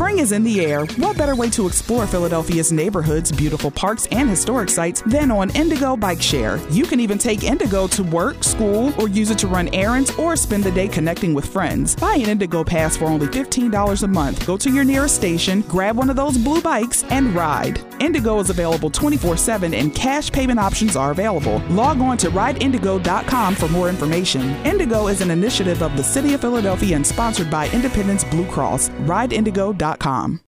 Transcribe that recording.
Spring is in the air. What better way to explore Philadelphia's neighborhoods, beautiful parks, and historic sites than on Indigo Bike Share? You can even take Indigo to work, school, or use it to run errands or spend the day connecting with friends. Buy an Indigo Pass for only $15 a month. Go to your nearest station, grab one of those blue bikes, and ride. Indigo is available 24/7 and cash payment options are available. Log on to rideindigo.com for more information. Indigo is an initiative of the City of Philadelphia and sponsored by Independence Blue Cross. Rideindigo.com.